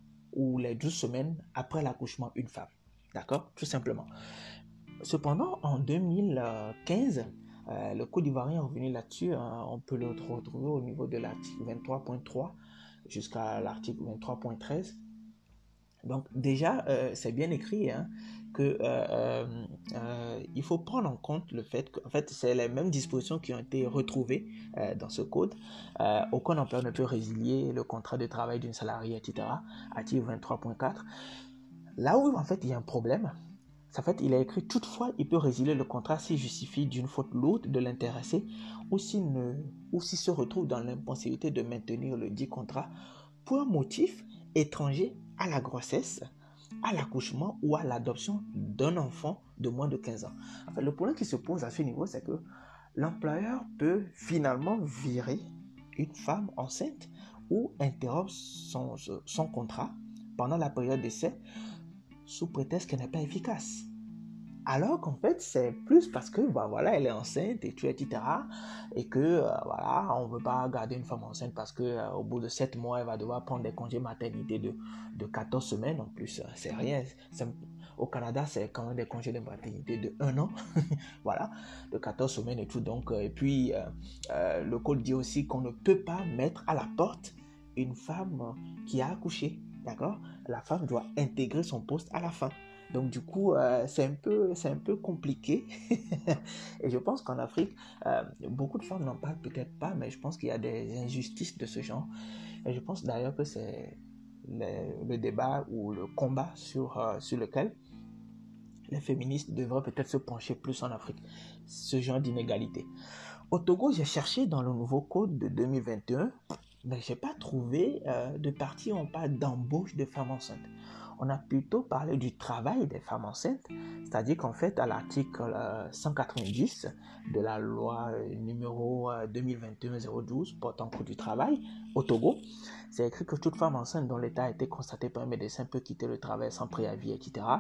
ou les douze semaines après l'accouchement une femme. D'accord? Tout simplement. Cependant, en deux mille quinze, Euh, le Code ivoirien est revenu là-dessus, hein, on peut le retrouver au niveau de l'article vingt-trois point trois jusqu'à l'article vingt-trois point treize. Donc déjà, euh, c'est bien écrit hein, que euh, euh, il faut prendre en compte le fait que en fait, c'est les mêmes dispositions qui ont été retrouvées euh, dans ce code. Euh, aucun employeur ne peut résilier le contrat de travail d'une salariée, et cetera. Article vingt-trois point quatre. Là où en fait il y a un problème, en fait, il a écrit toutefois, il peut résilier le contrat s'il justifie d'une faute lourde de l'intéressé ou s'il ne, ou s'il se retrouve dans l'impossibilité de maintenir le dit contrat pour un motif étranger à la grossesse, à l'accouchement ou à l'adoption d'un enfant de moins de quinze ans. En fait, le problème qui se pose à ce niveau, c'est que l'employeur peut finalement virer une femme enceinte ou interrompre son, son contrat pendant la période d'essai sous prétexte qu'elle n'est pas efficace. Alors qu'en fait, c'est plus parce que, bah voilà, elle est enceinte et tout, et cetera. Et que, euh, voilà, on ne veut pas garder une femme enceinte parce que euh, au bout de sept mois, elle va devoir prendre des congés maternité de, de quatorze semaines. En plus, euh, c'est rien. C'est, au Canada, c'est quand même des congés de maternité de un an. Voilà, de quatorze semaines et tout. Donc, euh, et puis, euh, euh, le code dit aussi qu'on ne peut pas mettre à la porte une femme qui a accouché. D'accord? La femme doit intégrer son poste à la fin. Donc du coup, euh, c'est un peu, c'est un peu compliqué. Et je pense qu'en Afrique, euh, beaucoup de femmes n'en parlent peut-être pas, mais je pense qu'il y a des injustices de ce genre. Et je pense d'ailleurs que c'est le, le débat ou le combat sur, euh, sur lequel les féministes devraient peut-être se pencher plus en Afrique. Ce genre d'inégalité. Au Togo, j'ai cherché dans le nouveau code de deux mille vingt et un, mais je n'ai pas trouvé euh, de partie où on parle d'embauche de femmes enceintes. On a plutôt parlé du travail des femmes enceintes, c'est-à-dire qu'en fait, à l'article cent quatre-vingt-dix de la loi numéro deux mille vingt et un zéro douze portant cours du travail au Togo, c'est écrit que toute femme enceinte dont l'état a été constaté par un médecin peut quitter le travail sans préavis, et cetera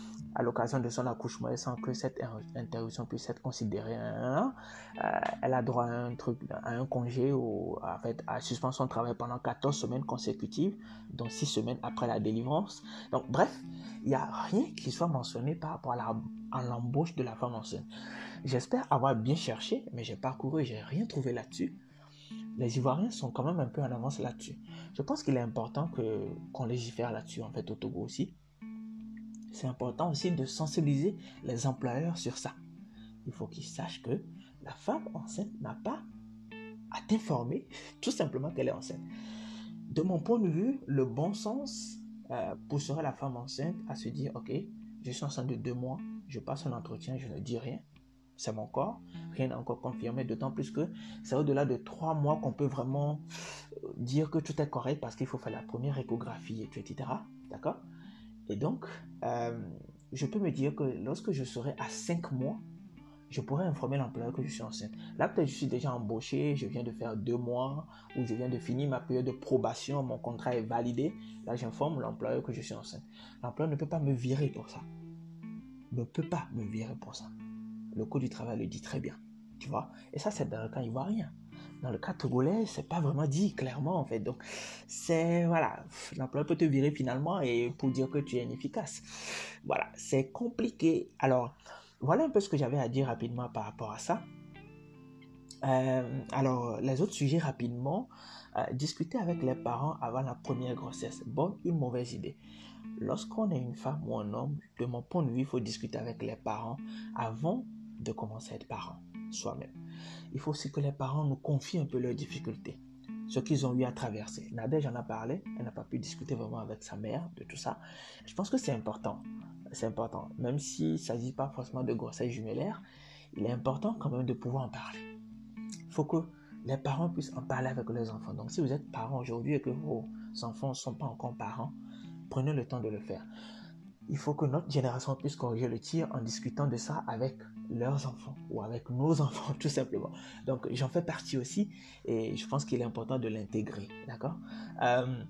à l'occasion de son accouchement sans que cette interruption puisse être considérée un, euh, elle a droit à un truc, à un congé ou en fait à suspendre son travail pendant quatorze semaines consécutives, dont six semaines après la délivrance. Donc bref, il n'y a rien qui soit mentionné par rapport à, la, à l'embauche de la femme enceinte. J'espère avoir bien cherché, mais j'ai parcouru et j'ai rien trouvé là-dessus. Les Ivoiriens sont quand même un peu en avance là-dessus. Je pense qu'il est important que, qu'on légifère là-dessus en fait au Togo aussi. C'est important aussi de sensibiliser les employeurs sur ça. Il faut qu'ils sachent que la femme enceinte n'a pas à t'informer tout simplement qu'elle est enceinte. De mon point de vue, le bon sens euh, pousserait la femme enceinte à se dire « Ok, je suis enceinte de deux mois, je passe un entretien, je ne dis rien. C'est mon corps, rien n'est encore confirmé, d'autant plus que c'est au-delà de trois mois qu'on peut vraiment dire que tout est correct parce qu'il faut faire la première échographie, et cetera. D'accord ? Et donc, euh, je peux me dire que lorsque je serai à cinq mois, je pourrais informer l'employeur que je suis enceinte. Là, peut-être je suis déjà embauché, je viens de faire deux mois, ou je viens de finir ma période de probation, mon contrat est validé. Là, j'informe l'employeur que je suis enceinte. L'employeur ne peut pas me virer pour ça. Ne peut pas me virer pour ça. Le code du travail le dit très bien, tu vois. Et ça, c'est dans le cas ivoirien. Dans le cas togolais, c'est pas vraiment dit clairement en fait. Donc, c'est voilà, l'employeur peut te virer finalement et pour dire que tu es inefficace. Voilà, c'est compliqué. Alors, voilà un peu ce que j'avais à dire rapidement par rapport à ça. Euh, alors, les autres sujets rapidement. Euh, discuter avec les parents avant la première grossesse. Bonne ou mauvaise idée. Lorsqu'on est une femme ou un homme, de mon point de vue, il faut discuter avec les parents avant de commencer à être parent soi-même. Il faut aussi que les parents nous confient un peu leurs difficultés, ce qu'ils ont eu à traverser. Nadège en a parlé, elle n'a pas pu discuter vraiment avec sa mère de tout ça. Je pense que c'est important, c'est important. Même s'il ne s'agit pas forcément de grossesse jumellaire, il est important quand même de pouvoir en parler. Il faut que les parents puissent en parler avec leurs enfants. Donc si vous êtes parent aujourd'hui et que vos enfants ne sont pas encore parents, prenez le temps de le faire. Il faut que notre génération puisse corriger le tir en discutant de ça avec leurs enfants ou avec nos enfants tout simplement. Donc j'en fais partie aussi et je pense qu'il est important de l'intégrer, d'accord. euh,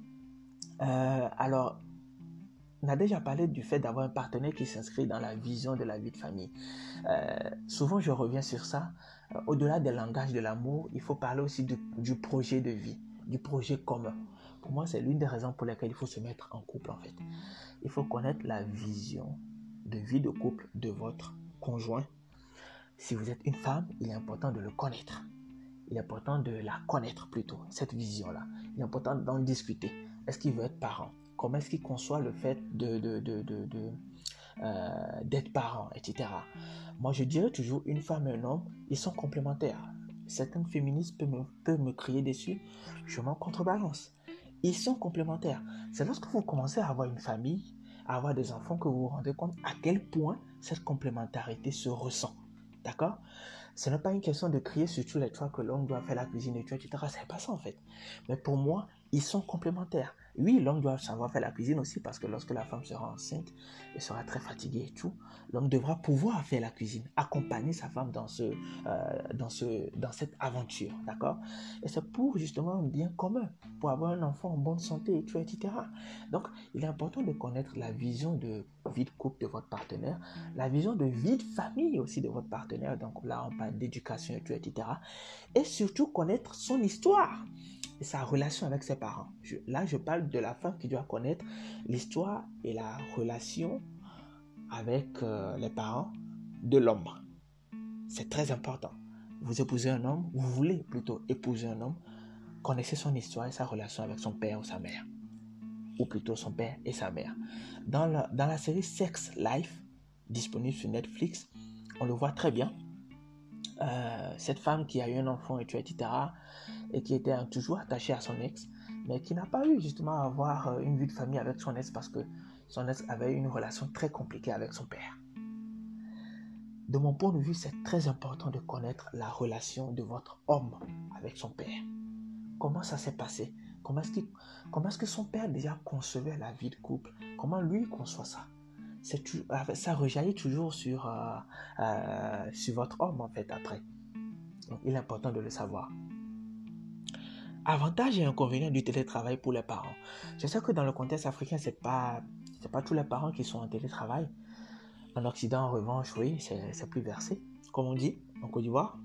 euh, Alors, on a déjà parlé du fait d'avoir un partenaire qui s'inscrit dans la vision de la vie de famille. Euh, souvent je reviens sur ça. Euh, au-delà des langages de l'amour, il faut parler aussi du, du projet de vie, du projet commun. Pour moi, c'est l'une des raisons pour lesquelles il faut se mettre en couple en fait. Il faut connaître la vision de vie de couple de votre conjoint. Si vous êtes une femme, il est important de le connaître. Il est important de la connaître plutôt, cette vision-là. Il est important d'en discuter. Est-ce qu'il veut être parent? Comment est-ce qu'il conçoit le fait de, de, de, de, de, euh, d'être parent, et cetera. Moi, je dirais toujours, une femme et un homme, ils sont complémentaires. Certaines féministes peuvent me, peuvent me crier dessus. Je m'en contrebalance. Ils sont complémentaires. C'est lorsque vous commencez à avoir une famille, à avoir des enfants, que vous vous rendez compte à quel point cette complémentarité se ressent. D'accord? Ce n'est pas une question de crier sur tous les toits que l'homme doit faire la cuisine et tout, et cetera. C'est pas ça en fait. Mais pour moi, ils sont complémentaires. Oui, l'homme doit savoir faire la cuisine aussi parce que lorsque la femme sera enceinte, elle sera très fatiguée et tout. L'homme devra pouvoir faire la cuisine, accompagner sa femme dans, ce, euh, dans, ce, dans cette aventure, d'accord? Et c'est pour justement un bien commun, pour avoir un enfant en bonne santé et tout, et cetera. Donc, il est important de connaître la vision de vie de couple de votre partenaire, la vision de vie de famille aussi de votre partenaire. Donc là, on parle d'éducation, et cetera. Et surtout connaître son histoire et sa relation avec ses parents. Je, là, je parle de la femme qui doit connaître l'histoire et la relation avec euh, les parents de l'homme. C'est très important. Vous épousez un homme, vous voulez plutôt épouser un homme, connaissez son histoire et sa relation avec son père ou sa mère. Ou plutôt son père et sa mère. Dans la, dans la série Sex Life, disponible sur Netflix, on le voit très bien. Euh, cette femme qui a eu un enfant, et cetera, et qui était toujours attachée à son ex, mais qui n'a pas eu justement à avoir une vie de famille avec son ex parce que son ex avait une relation très compliquée avec son père. De mon point de vue, c'est très important de connaître la relation de votre homme avec son père. Comment ça s'est passé? Comment est-ce, qu'il, comment est-ce que son père déjà concevait la vie de couple? Comment lui conçoit ça? C'est, ça rejaillit toujours sur, euh, euh, sur votre homme en fait après. Donc il est important de le savoir. Avantages et inconvénients du télétravail pour les parents. Je sais que dans le contexte africain, c'est pas, c'est pas tous les parents qui sont en télétravail. En Occident, en revanche, oui, c'est, c'est plus versé. Comme on dit en Côte d'Ivoire,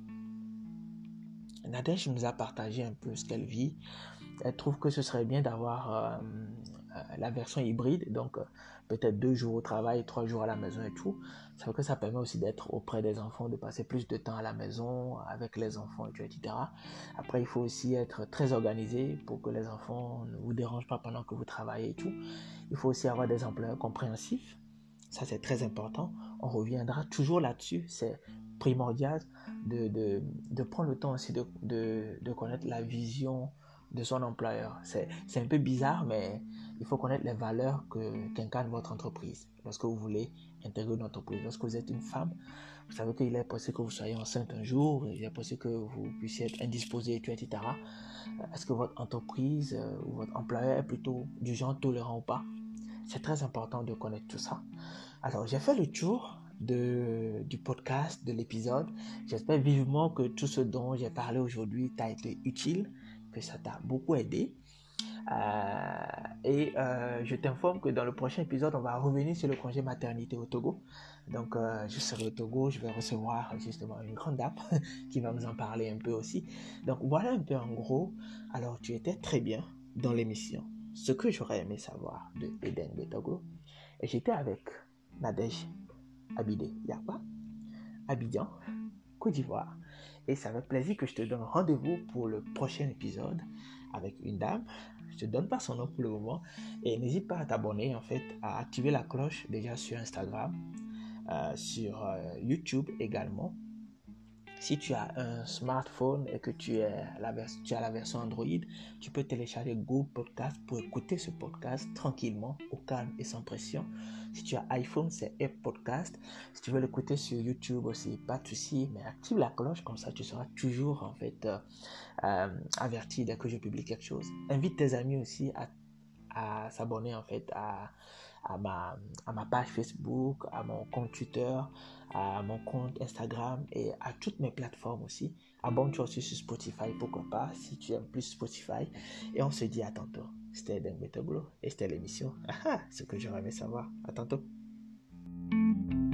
Nadège nous a partagé un peu ce qu'elle vit. Elle trouve que ce serait bien d'avoir euh, euh, la version hybride, donc euh, peut-être deux jours au travail, trois jours à la maison et tout. Ça fait que ça permet aussi d'être auprès des enfants, de passer plus de temps à la maison avec les enfants, et cetera. Après, il faut aussi être très organisé pour que les enfants ne vous dérangent pas pendant que vous travaillez et tout. Il faut aussi avoir des employeurs compréhensifs. Ça, c'est très important. On reviendra toujours là-dessus. C'est primordial de, de, de prendre le temps aussi de, de, de connaître la vision de son employeur. C'est, c'est un peu bizarre, mais il faut connaître les valeurs que, qu'incarne votre entreprise. Lorsque vous voulez intégrer une entreprise, lorsque vous êtes une femme, vous savez qu'il est possible que vous soyez enceinte un jour, il est possible que vous puissiez être indisposé, et cetera. Est-ce que votre entreprise euh, ou votre employeur est plutôt du genre tolérant ou pas? C'est très important de connaître tout ça. Alors, j'ai fait le tour de, du podcast, de l'épisode. J'espère vivement que tout ce dont j'ai parlé aujourd'hui t'a été utile, que ça t'a beaucoup aidé. Euh, et euh, je t'informe que dans le prochain épisode, on va revenir sur le congé maternité au Togo. Donc, euh, je serai au Togo, je vais recevoir justement une grande dame qui va nous en parler un peu aussi. Donc, voilà un peu en gros. Alors, tu étais très bien dans l'émission. Ce que j'aurais aimé savoir de Eden Betoglo. Et j'étais avec Nadège Abidé Yakba, Abidjan, Côte d'Ivoire. Et ça fait plaisir que je te donne rendez-vous pour le prochain épisode avec une dame. Je te donne pas son nom pour le moment. Et n'hésite pas à t'abonner, en fait, à activer la cloche déjà sur Instagram, euh, sur euh, YouTube également. Si tu as un smartphone et que tu, es la vers- tu as la version Android, tu peux télécharger Google Podcast pour écouter ce podcast tranquillement, au calme et sans pression. Si tu as iPhone, c'est App Podcast. Si tu veux l'écouter sur YouTube aussi, pas de souci, mais active la cloche, comme ça tu seras toujours en fait euh, euh, averti dès que je publie quelque chose. Invite tes amis aussi à, à s'abonner en fait à, à, ma, à ma page Facebook, à mon compte Twitter, à mon compte Instagram et à toutes mes plateformes aussi. Abonne-toi aussi sur Spotify, pourquoi pas, si tu aimes plus Spotify. Et on se dit à tantôt. C'était Eden Betoglo et c'était l'émission. Ah ah, ce que j'aurais aimé savoir. À tantôt.